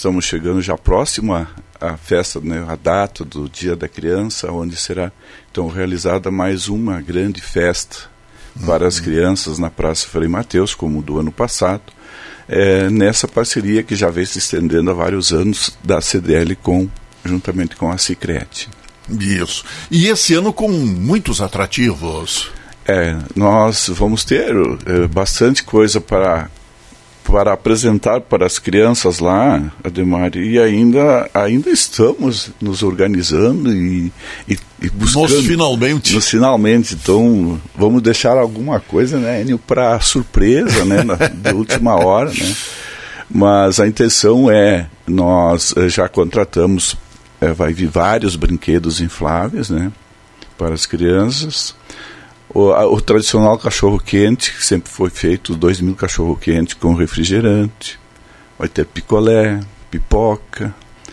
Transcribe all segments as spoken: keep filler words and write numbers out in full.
estamos chegando já próximo à, à festa, né, a data do Dia da Criança, onde será então realizada mais uma grande festa uhum. para as crianças na Praça Frei Mateus, como do ano passado, é, nessa parceria que já vem se estendendo há vários anos da C D L com, juntamente com a Sicredi. Isso. E esse ano com muitos atrativos. É, nós vamos ter é, bastante coisa para, para apresentar para as crianças lá, Ademar, e ainda, ainda estamos nos organizando e, e, e buscando. Nos finalmente. Nos finalmente, então vamos deixar alguma coisa, né, Enio, para surpresa, né, na, de última hora, né, mas a intenção é, nós já contratamos, é, vai vir vários brinquedos infláveis, né, para as crianças. O, a, o tradicional cachorro-quente, que sempre foi feito, dois mil cachorro-quente com refrigerante. Vai ter picolé, pipoca.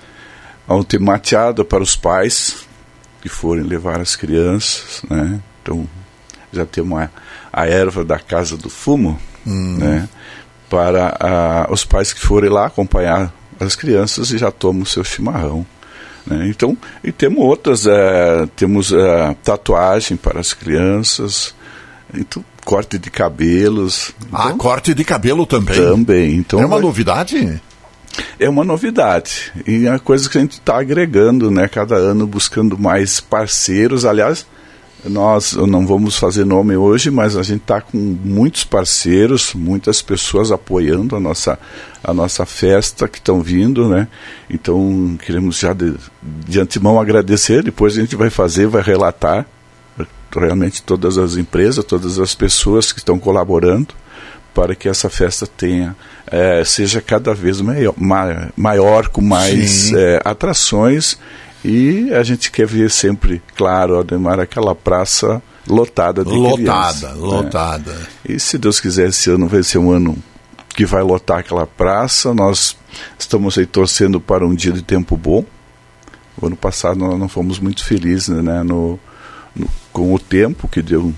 Vão ter mateada para os pais que forem levar as crianças, né? Então, já temos a, a erva da Casa do Fumo, hum. né? Para a, os pais que forem lá acompanhar as crianças e já tomam o seu chimarrão. Né? Então, e temos outras, é, temos é, tatuagem para as crianças, então, corte de cabelos. Então, ah, corte de cabelo também? Também. Então, é uma vai, novidade? É uma novidade, e é uma coisa que a gente está agregando, né, cada ano, buscando mais parceiros. Aliás, nós não vamos fazer nome hoje, mas a gente está com muitos parceiros, muitas pessoas apoiando a nossa, a nossa festa que estão vindo, né? Então queremos já de, de antemão agradecer, depois a gente vai fazer, vai relatar realmente todas as empresas, todas as pessoas que estão colaborando para que essa festa tenha, é, seja cada vez maior, maior com mais é, atrações. E a gente quer ver sempre, claro, Ademar, aquela praça lotada de lotada, crianças. Lotada, lotada. Né? E se Deus quiser, esse ano vai ser um ano que vai lotar aquela praça. Nós estamos aí torcendo para um dia de tempo bom. O ano passado nós não fomos muito felizes, né, no, no, com o tempo, que deu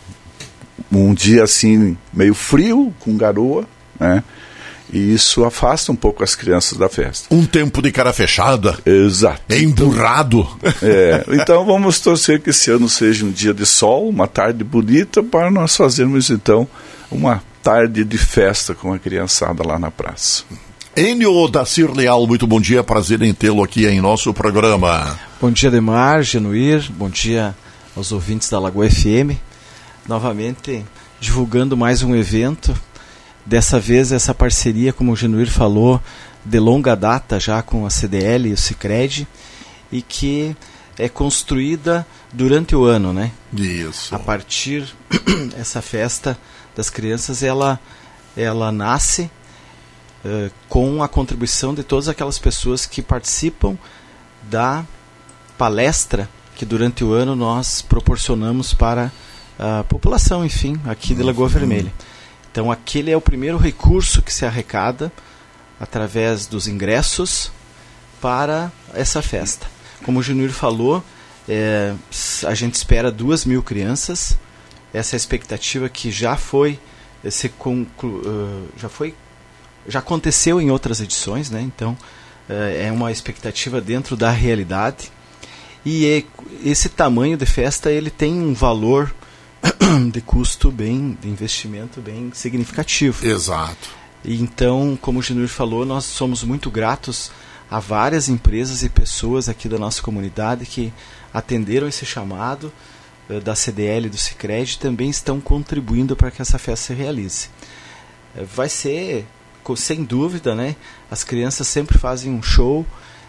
um, um dia assim meio frio, com garoa, né? E isso afasta um pouco as crianças da festa. Um tempo de cara fechada. Exato. Emburrado. É, então vamos torcer que esse ano seja um dia de sol, uma tarde bonita, para nós fazermos então uma tarde de festa com a criançada lá na praça. Enio Dacir Leal, muito bom dia, prazer em tê-lo aqui em nosso programa. Bom dia, Ademar, Genuir, bom dia aos ouvintes da Lagoa F M. Novamente divulgando mais um evento. Dessa vez essa parceria, como o Genuir falou, de longa data já com a C D L e o Sicredi, e que é construída durante o ano, né? Isso. A partir essa festa das crianças, ela, ela nasce uh, com a contribuição de todas aquelas pessoas que participam da palestra que durante o ano nós proporcionamos para a população, enfim, aqui de Lagoa Vermelha. Então aquele é o primeiro recurso que se arrecada através dos ingressos para essa festa. Como o Júnior falou, é, a gente espera duas mil crianças. Essa é a expectativa que já foi, se conclu, uh, já foi, já aconteceu em outras edições, né? Então uh, é uma expectativa dentro da realidade. E é, esse tamanho de festa, ele tem um valor de custo bem, de investimento bem significativo. Exato. E então, como o Júnior falou, nós somos muito gratos a várias empresas e pessoas aqui da nossa comunidade que atenderam esse chamado uh, da C D L e do Sicredi, também estão contribuindo para que essa festa se realize. Uh, vai ser, sem dúvida, né? As crianças sempre fazem um show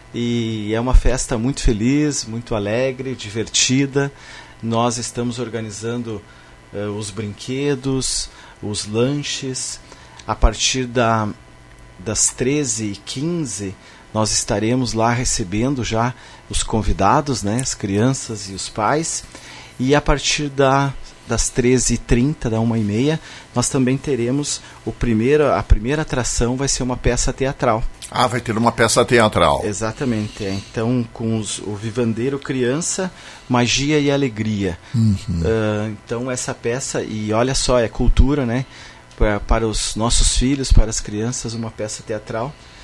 e é uma festa muito feliz, muito alegre, divertida. Nós estamos organizando uh, os brinquedos, os lanches. A partir da, das treze e quinze, nós estaremos lá recebendo já os convidados, né, as crianças e os pais. E a partir da, das treze e trinta, da uma e meia, nós também teremos o primeiro, a primeira atração vai ser uma peça teatral. Ah, vai ter uma peça teatral. Exatamente. É. Então, com os, o Vivandeiro Criança, Magia e Alegria. Uhum. Uh, então, essa peça, e olha só, é cultura, né? Para, para os nossos filhos, para as crianças, uma peça teatral.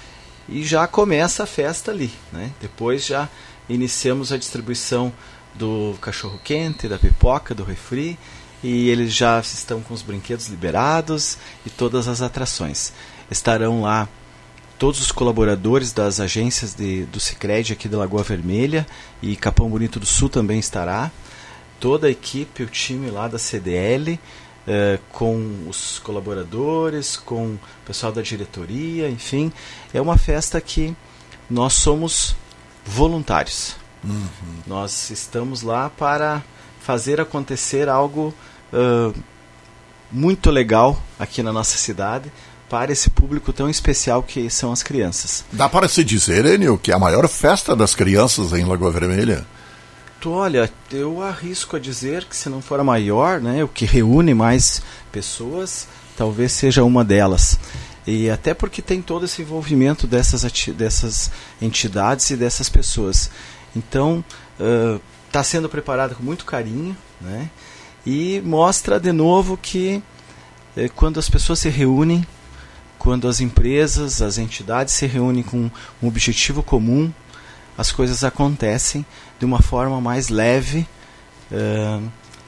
e já começa a festa ali, né? Depois já iniciamos a distribuição do cachorro-quente, da pipoca, do refri, e eles já estão com os brinquedos liberados e todas as atrações. Estarão lá todos os colaboradores das agências de, do Sicredi aqui da Lagoa Vermelha, e Capão Bonito do Sul também estará. Toda a equipe, o time lá da C D L, eh, com os colaboradores, com o pessoal da diretoria, enfim. É uma festa que nós somos voluntários. Uhum. Nós estamos lá para fazer acontecer algo uh, muito legal aqui na nossa cidade, para esse público tão especial que são as crianças. Dá para se dizer, Enio, que é a maior festa das crianças em Lagoa Vermelha? Olha, eu arrisco a dizer que se não for a maior, né, o que reúne mais pessoas, talvez seja uma delas. E até porque tem todo esse envolvimento dessas, ati- dessas entidades e dessas pessoas. Então, está uh, sendo preparada com muito carinho, né? E mostra de novo que eh, quando as pessoas se reúnem, quando as empresas, as entidades se reúnem com um objetivo comum, as coisas acontecem de uma forma mais leve uh,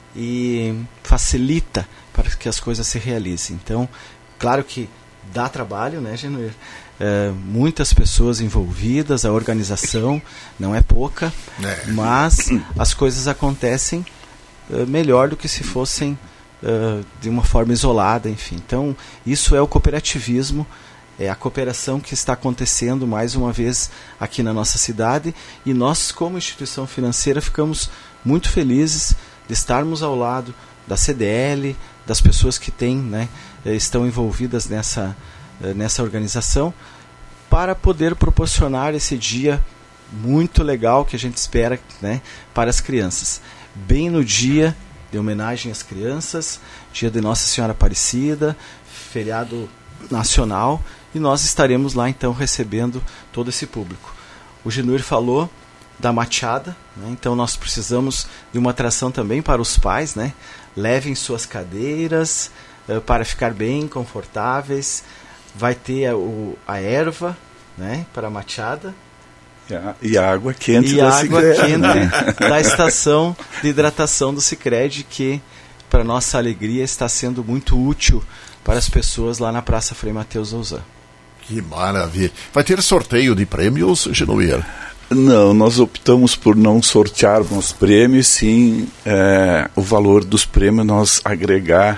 e facilita para que as coisas se realizem. Então, claro que dá trabalho, né, Genuir? Uh, muitas pessoas envolvidas, a organização não é pouca, é. Mas as coisas acontecem uh, melhor do que se fossem uh, de uma forma isolada, enfim. Então, isso é o cooperativismo, é a cooperação que está acontecendo mais uma vez aqui na nossa cidade, e nós, como instituição financeira, ficamos muito felizes de estarmos ao lado da C D L, das pessoas que têm, né, estão envolvidas nessa nessa organização, para poder proporcionar esse dia muito legal que a gente espera, né, para as crianças. Bem no dia de homenagem às crianças, dia de Nossa Senhora Aparecida, feriado nacional, e nós estaremos lá então recebendo todo esse público. O Genuir falou da machada, né, então nós precisamos de uma atração também para os pais, né? Levem suas cadeiras uh, para ficar bem confortáveis. Vai ter a, o, a erva, né, para a machada. E a, e a água quente e da a água Sicredi, quente né? da estação de hidratação do Sicredi, que, para nossa alegria, está sendo muito útil para as pessoas lá na Praça Frei Mateus Ouzan. Que maravilha. Vai ter sorteio de prêmios, Genuir? Não, nós optamos por não sortearmos prêmios, sim, é, o valor dos prêmios nós agregar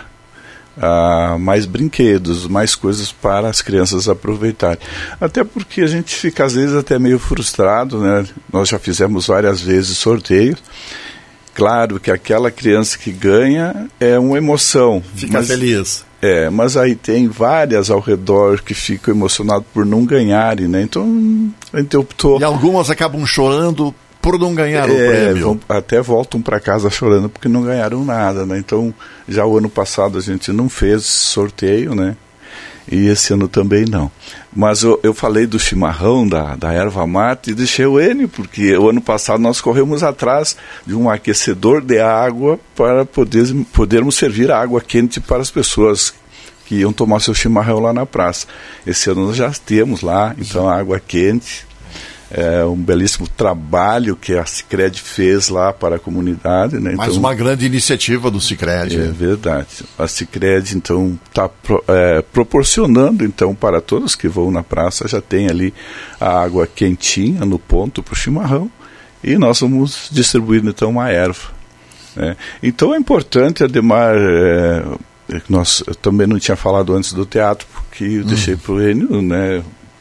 Uh, mais brinquedos, mais coisas para as crianças aproveitarem. Até porque a gente fica às vezes até meio frustrado, né? Nós já fizemos várias vezes sorteios. Claro que aquela criança que ganha é uma emoção. Fica mas, feliz. É, mas aí tem várias ao redor que ficam emocionadas por não ganharem, né? Então a gente optou... E algumas acabam chorando por não ganhar é, o prêmio. Vão, até voltam para casa chorando porque não ganharam nada, né? Então, já o ano passado a gente não fez sorteio, né? E esse ano também não. Mas eu, eu falei do chimarrão, da, da erva mate, e deixei o Enio, porque o ano passado nós corremos atrás de um aquecedor de água para poder, podermos servir água quente para as pessoas que iam tomar seu chimarrão lá na praça. Esse ano nós já temos lá, então, água quente. É um belíssimo trabalho que a Sicredi fez lá para a comunidade, né? Mais então, uma grande iniciativa do Sicredi. É verdade. A Sicredi, então, está é, proporcionando, então, para todos que vão na praça, já tem ali a água quentinha no ponto para o chimarrão, e nós vamos distribuindo, então, uma erva, né? Então, é importante, Ademar, é, nós eu também não tinha falado antes do teatro, porque eu hum. deixei para o Enio, né,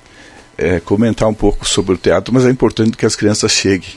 É, comentar um pouco sobre o teatro, mas é importante que as crianças cheguem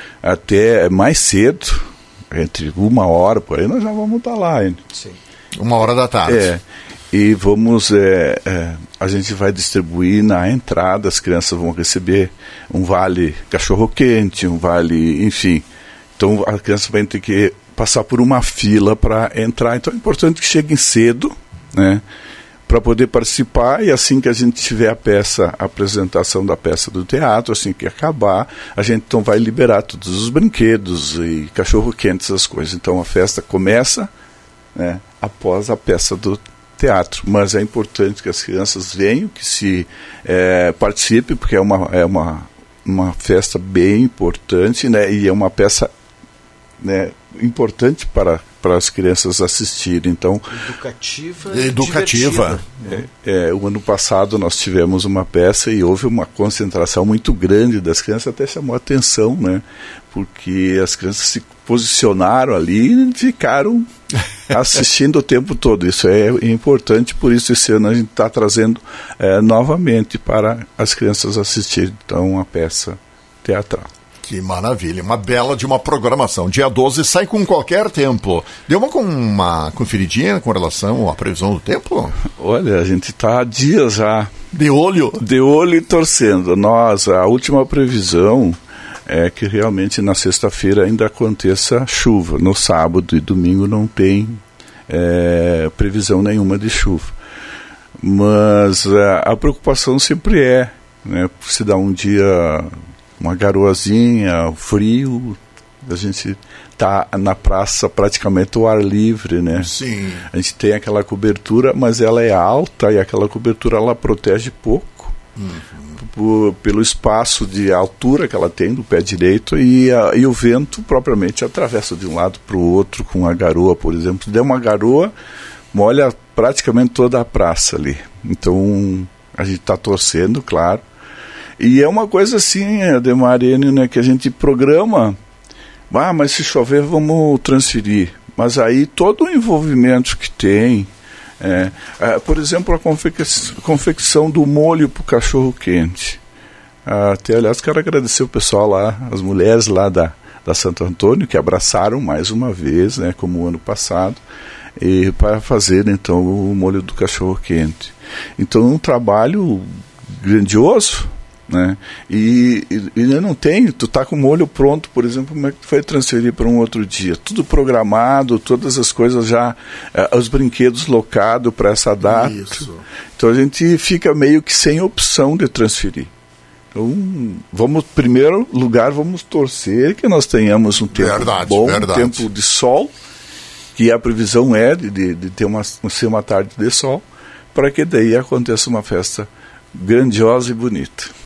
até mais cedo, entre uma hora, por aí nós já vamos estar lá. Hein? Sim. Uma hora da tarde. É, e vamos, é, é, a gente vai distribuir na entrada, as crianças vão receber um vale cachorro-quente, um vale, enfim. Então a criança vai ter que passar por uma fila para entrar, então é importante que cheguem cedo, né, para poder participar, e assim que a gente tiver a peça, a apresentação da peça do teatro, assim que acabar, a gente então vai liberar todos os brinquedos e cachorro-quentes, essas coisas. Então a festa começa, né, após a peça do, teatro, mas é importante que as crianças venham, que se é, participem, porque é uma, é uma, uma festa bem importante, né, e é uma peça, né, importante para, para as crianças assistirem. Então, educativa, educativa. É, é, o ano passado nós tivemos uma peça e houve uma concentração muito grande das crianças, até chamou a atenção, né, porque as crianças se posicionaram ali e ficaram assistindo o tempo todo. Isso é importante, por isso esse ano a gente está trazendo é, novamente para as crianças assistirem, então, uma peça teatral. Que maravilha, uma bela de uma programação. Dia doze sai com qualquer tempo. Deu uma, uma conferidinha com relação à previsão do tempo? Olha, a gente está há dias já. De olho? De olho e torcendo. Nós, a última previsão é que realmente na sexta-feira ainda aconteça chuva. No sábado e domingo não tem é, previsão nenhuma de chuva. Mas a, a preocupação sempre é, né, se dá um dia... uma garoazinha, frio, a gente tá na praça praticamente ao ar livre, né? Sim. A gente tem aquela cobertura, mas ela é alta e aquela cobertura ela protege pouco, uhum. por, pelo espaço de altura que ela tem do pé direito e, a, e o vento propriamente atravessa de um lado para o outro com a garoa, por exemplo. Se der uma garoa, molha praticamente toda a praça ali. Então a gente está torcendo, claro. E é uma coisa assim, Ademar, né, que a gente programa, ah, mas se chover vamos transferir. Mas aí todo o envolvimento que tem, é, é, por exemplo, a confec- confecção do molho para o cachorro-quente. Até, aliás, quero agradecer o pessoal lá, as mulheres lá da, da Santo Antônio, que abraçaram mais uma vez, né, como o ano passado, e para fazer, então, o molho do cachorro-quente. Então, um trabalho grandioso, né? E, e, e não tem, tu tá com o molho pronto, por exemplo, como é que tu vai transferir para um outro dia? Tudo programado, todas as coisas já, eh, os brinquedos locados para essa data. Isso. Então a gente fica meio que sem opção de transferir. Então, vamos, em primeiro lugar, vamos torcer que nós tenhamos um tempo verdade, bom, verdade. um tempo de sol, que a previsão é de, de, de ter uma, ser uma tarde de sol, para que daí aconteça uma festa grandiosa e bonita.